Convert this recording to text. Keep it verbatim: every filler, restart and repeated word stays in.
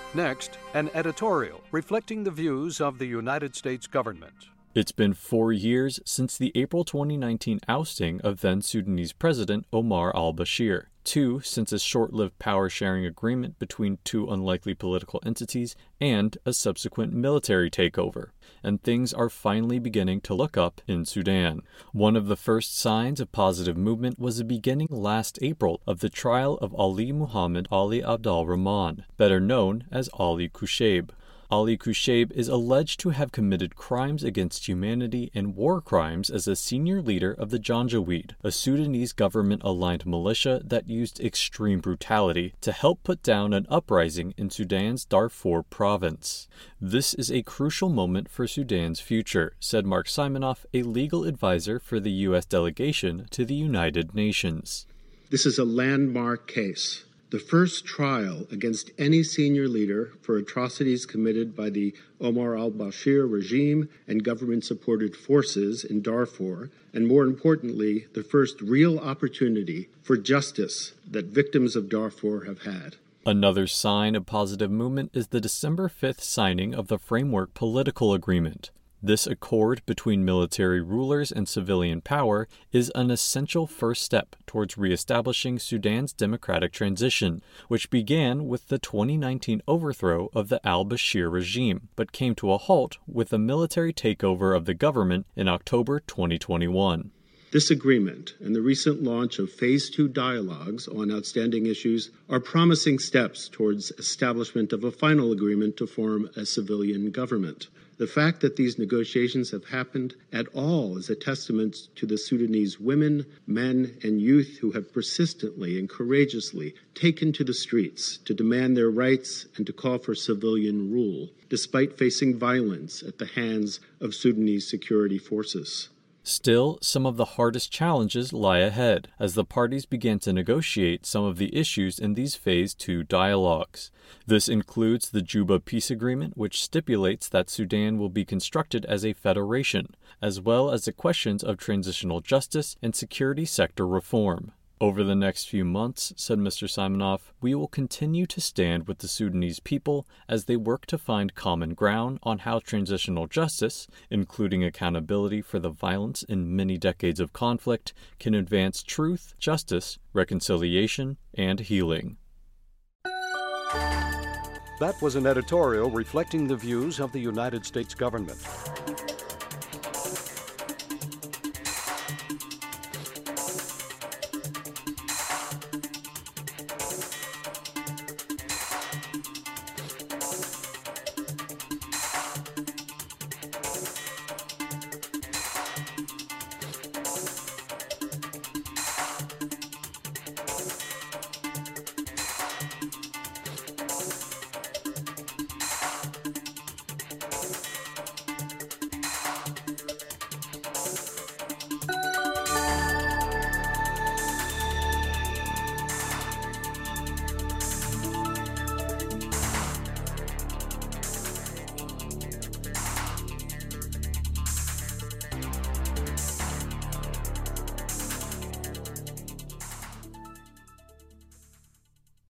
Next, an editorial reflecting the views of the United States government. It's been four years since the April twenty nineteen ousting of then Sudanese President Omar al-Bashir. Two, since a short-lived power-sharing agreement between two unlikely political entities and a subsequent military takeover. And things are finally beginning to look up in Sudan. One of the first signs of positive movement was the beginning last April of the trial of Ali Muhammad Ali Abdel Rahman, better known as Ali Kushayb. Ali Kushayb is alleged to have committed crimes against humanity and war crimes as a senior leader of the Janjaweed, a Sudanese government-aligned militia that used extreme brutality to help put down an uprising in Sudan's Darfur province. This is a crucial moment for Sudan's future, said Mark Simonoff, a legal advisor for the U S delegation to the United Nations. This is a landmark case. The first trial against any senior leader for atrocities committed by the Omar al-Bashir regime and government-supported forces in Darfur, and more importantly, the first real opportunity for justice that victims of Darfur have had. Another sign of positive movement is the December fifth signing of the Framework Political Agreement. This accord between military rulers and civilian power is an essential first step towards reestablishing Sudan's democratic transition, which began with the twenty nineteen overthrow of the al-Bashir regime, but came to a halt with the military takeover of the government in October twenty twenty-one. This agreement and the recent launch of Phase two dialogues on outstanding issues are promising steps towards establishment of a final agreement to form a civilian government. The fact that these negotiations have happened at all is a testament to the Sudanese women, men, and youth who have persistently and courageously taken to the streets to demand their rights and to call for civilian rule, despite facing violence at the hands of Sudanese security forces. Still, some of the hardest challenges lie ahead as the parties begin to negotiate some of the issues in these Phase two dialogues. This includes the Juba Peace Agreement, which stipulates that Sudan will be constructed as a federation, as well as the questions of transitional justice and security sector reform. Over the next few months, said Mister Simonoff, we will continue to stand with the Sudanese people as they work to find common ground on how transitional justice, including accountability for the violence in many decades of conflict, can advance truth, justice, reconciliation, and healing. That was an editorial reflecting the views of the United States government.